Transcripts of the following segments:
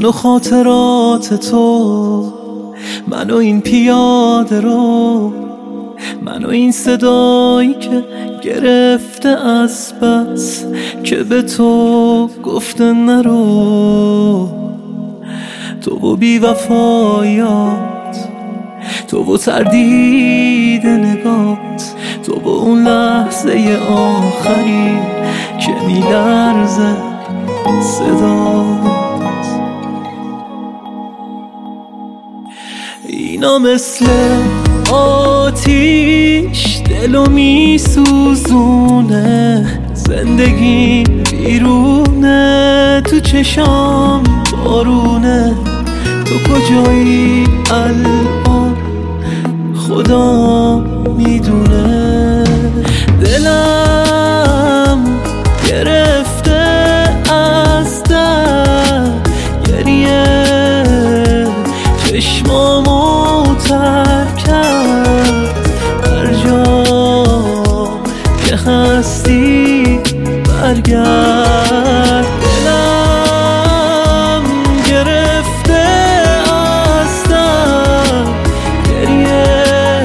من و خاطرات تو، من و این پیاده رو، من و این صدایی که گرفته از بس که به تو گفته نرو. تو و بی وفایات، تو و تردید نگات، تو و اون لحظه آخری که میلرزه صدات. اینا مثل آتیش دلو میسوزونه، زندگی بیرونه، تو چشام بارونه. تو کجایی الان خدا میدونه. دلم گرفته از درد گریه، چشمامو ترک کرد. هر جا که هستی برگرد. دلم گرفته از درد گریه،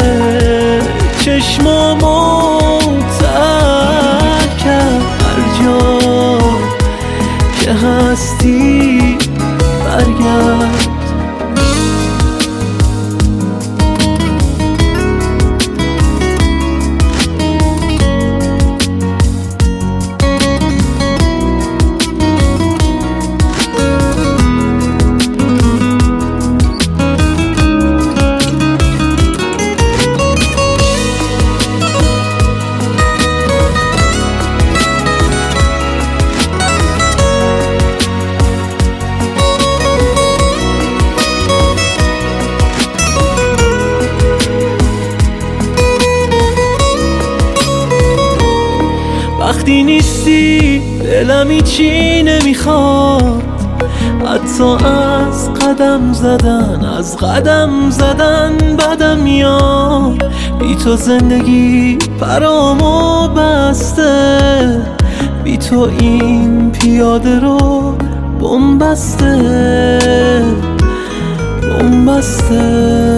چشمامو ترک کرد. هر جا که هستی برگرد. وقتی نیستی دلم هیچی نمیخواد، حتی از قدم زدن بدم میاد. بی تو زندگی برامو بسته، بی تو این پیاده رو بنبسته.